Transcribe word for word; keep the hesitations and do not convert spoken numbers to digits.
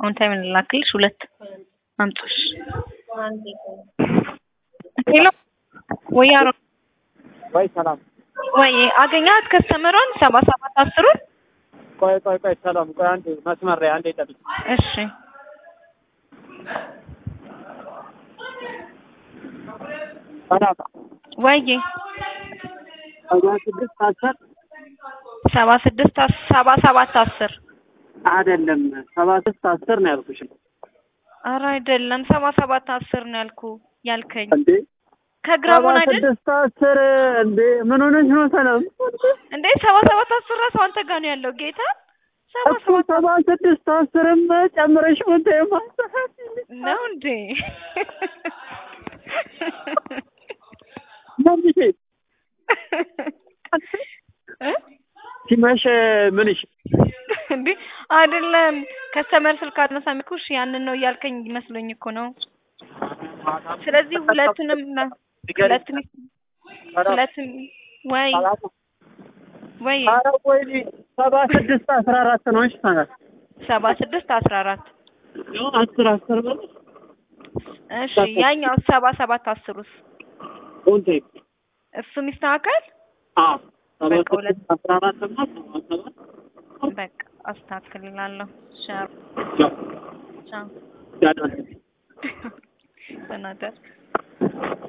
አሁን ታይም ላክልሽ ሁለት አምጡሽ ሄሎ ወያሮ ወይ ሰላም ወይ አገኛት ከስተመሯን ሰባ ሰባት አስሩን ቆይ ቆይ ቆይ ሰላም ቆይ አንዴ መስመር ላይ አንዴ ጠብቂ እሺ ሰላም ወይ ሰባ ስድስት አስር ሰባ ሰባት አስር አይደለም ሰባ ስድስት አስር ነው ያልኩሽ ኧረ አይደለም ሰባ ሰባት አስር ነው ያልኩ ያልከኝ እንዴ ከግራሙን አይደል ሰባ ስድስት አስር እንዴ ምን ሆነሽ ነው ሰላም እንዴ ሰባ ሰባት አስር ራሱ አንተ ጋር ነው ያለው ጌታ ሰባ ስድስት አስርም ጨምረሽ ምን ተማሰሐት ነው እንዴ ምንሽ ሲመሽ ምንሽ እንዴ አይደለም ከስተመር ስልክ አትነሳምኩሽ ያንን ነው ያልከኝ ይመስለኝ እኮ ነው ስለዚህ ሁለቱንም ሁለቱንም ሁለቱም ወይ ወይ ወይ ሰባ ስድስት አስራ አራት ነው እሺ ታዲያ ሰባ ስድስት አስራ አራት ነው አስር አስር ነው እሺ ያኛው ሰባ ሰባት አስሩስ ኦንቴ እሱ ሚስተካከል አዎ ሰባ ስድስት አስራ አራት ነው በቃ አስተካክላለሁ ሻር ቻው ቻው ተናደር